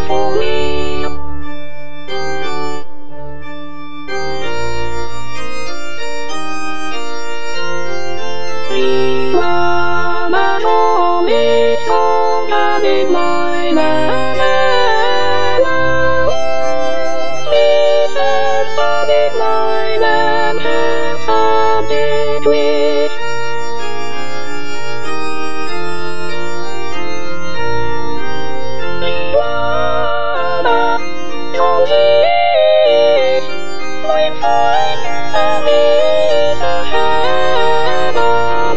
for me. Mama told me so that in my life. Please have in my life, have something with. Mama told me I'm fine, I'm in heaven.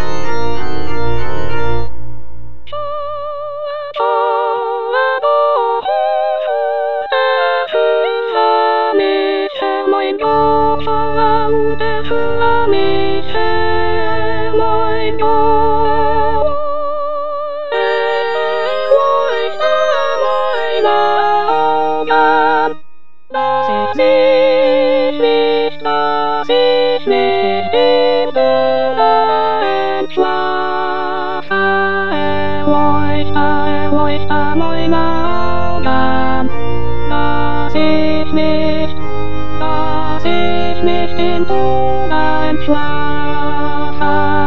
In Tod ein Schlaf.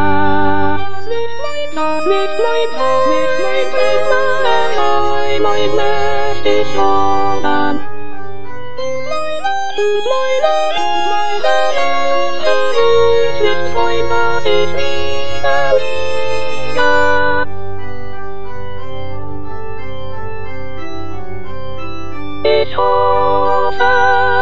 Das nicht mein Haus, nicht mein Frieden, mein möchte ich fordern. Nicht freuen, was ich wieder. Ich hoffe,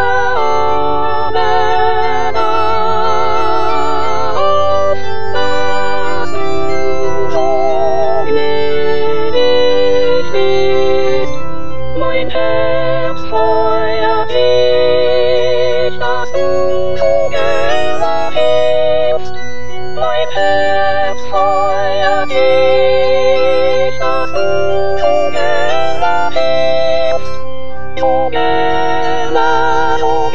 mein Herz feuert dich, dass du so gerne hilfst. Mein Herz feuert dich, dass du so gerne hilfst. So gerne, so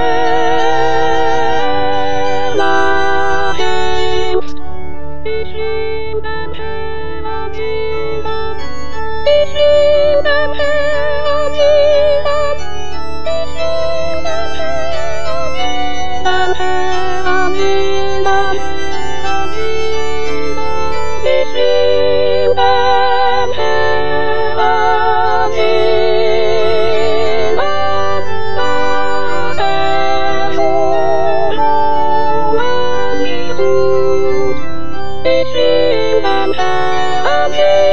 gerne hilfst. Ich lieb den Herrn Jesus. Ich lieb den Herrn Jesus. Ich lieb den Herrn Jesus. Den Herrn Jesus. Ich lieb den Herrn Jesus. Dass so lange mich ruht. Ich lieb den Herrn Jesus.